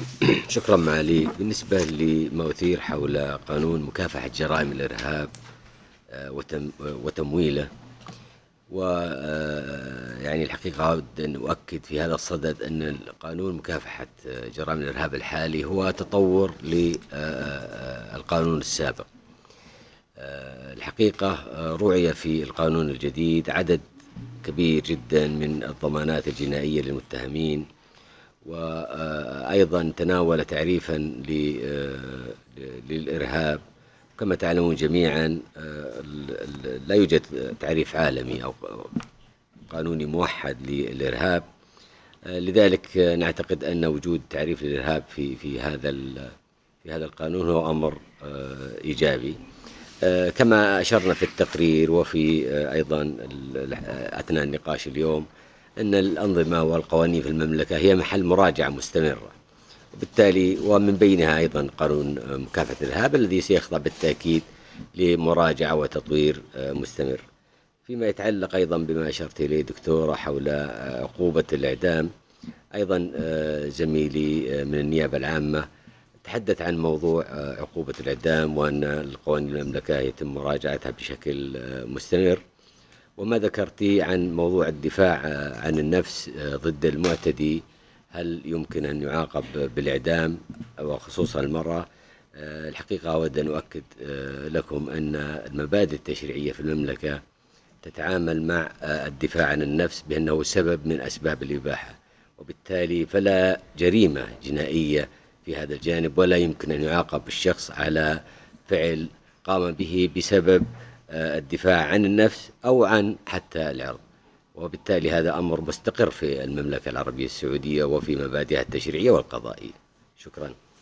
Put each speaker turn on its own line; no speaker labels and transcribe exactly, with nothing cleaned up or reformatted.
شكرا معالي. بالنسبة لما أثير حول قانون مكافحة جرائم الإرهاب آه، وتم وتمويله، ويعني الحقيقة أود أن أؤكد في هذا الصدد أن قانون مكافحة جرائم الإرهاب الحالي هو تطور للقانون السابق. الحقيقة رعي في القانون الجديد عدد كبير جدا من الضمانات الجنائية للمتهمين، وأيضا تناول تعريفا للإرهاب. كما تعلمون جميعا لا يوجد تعريف عالمي أو قانوني موحد للإرهاب، لذلك نعتقد أن وجود تعريف للإرهاب في في هذا في هذا القانون هو أمر إيجابي. كما أشرنا في التقرير وفي أيضا أثناء النقاش اليوم أن الأنظمة والقوانين في المملكة هي محل مراجعة مستمرة، وبالتالي ومن بينها أيضا قانون مكافحة الإرهاب الذي سيخضع بالتأكيد لمراجعة وتطوير مستمر. فيما يتعلق أيضا بما أشرت إليه دكتورة حول عقوبة الإعدام، أيضا زميلي من النيابة العامة تحدث عن موضوع عقوبة الإعدام وأن القوانين المملكة يتم مراجعتها بشكل مستمر، وما ذكرتي عن موضوع الدفاع عن النفس ضد المعتدي، هل يمكن أن يعاقب بالإعدام وخصوصا المرأة؟ الحقيقة أود أن أؤكد لكم أن المبادئ التشريعية في المملكة تتعامل مع الدفاع عن النفس بأنه سبب من أسباب الإباحة، وبالتالي فلا جريمة جنائية في هذا الجانب، ولا يمكن أن يعاقب الشخص على فعل قام به بسبب الدفاع عن النفس أو عن حتى العرض. وبالتالي هذا أمر مستقر في المملكة العربية السعودية وفي مبادئها التشريعية والقضائية. شكرا.